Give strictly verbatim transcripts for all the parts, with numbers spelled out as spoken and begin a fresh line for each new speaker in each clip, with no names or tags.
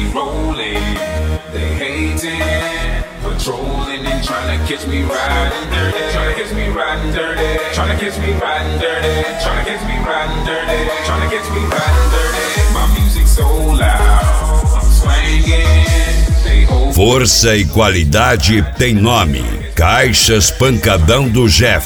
rolling, they hating, patrolling and trying to catch me riding dirty, trying to catch me riding dirty, trying to catch me riding dirty, trying to catch me riding dirty, trying to catch me riding dirty. My music so loud, I'm swinging. They hold.
Força e qualidade tem nome. Caixas Pancadão do Jeff.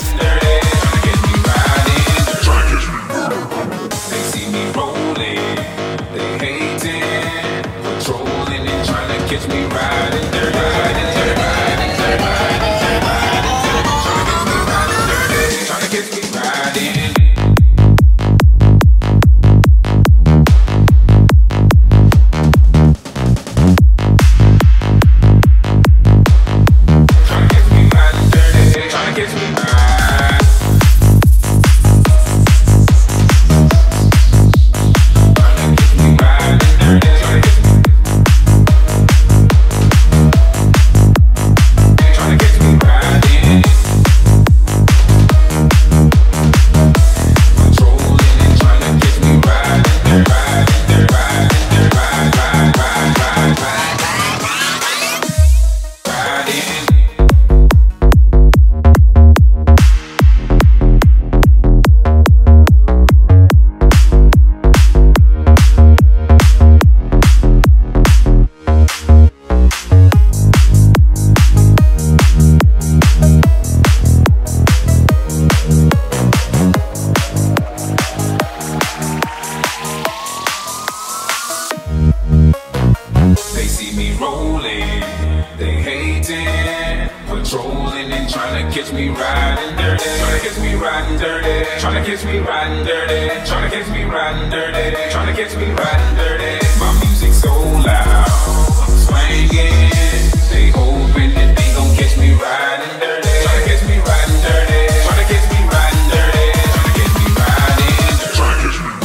Patrolling and trying to catch me riding dirty, trying to catch me riding dirty, trying to catch me riding dirty, trying to catch me riding dirty, trying to catch me riding dirty. My music so loud, I'm swinging. They hoping that they gon' catch me riding dirty, trying to catch me riding dirty, trying to catch me riding dirty, trying to catch me riding dirty, trying to catch me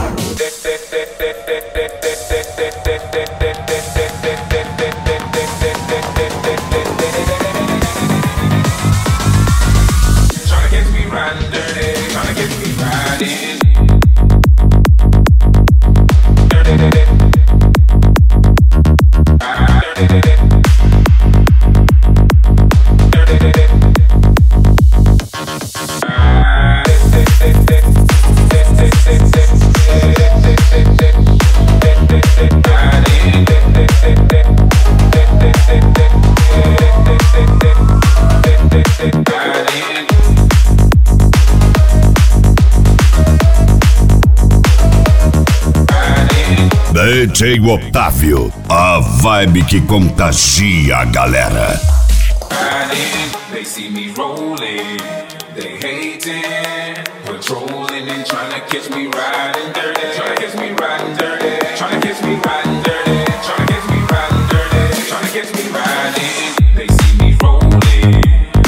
D J Otávio, a vibe que contagia a galera.
They see me rolling, they hating, patrolling and trying to catch me riding dirty, trying to catch me riding dirty, trying to catch me riding dirty, trying to catch me riding dirty, trying to catch me riding. They see me rolling.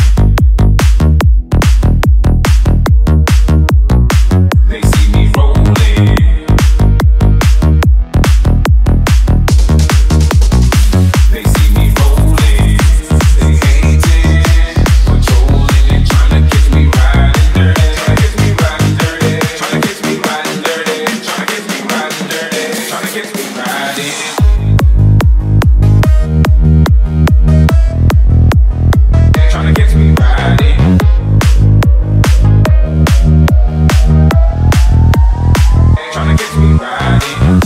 They see me rolling. They see me rolling. They hating, patrolling and trying to catch me riding dirty, trying to catch me riding dirty, trying to catch me riding dirty, trying to catch me riding dirty, trying to catch me riding. Trying to catch me riding. Trying to catch me riding.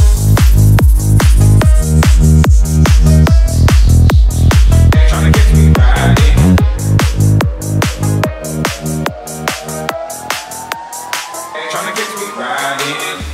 Trying to catch me riding. Trying to catch me riding.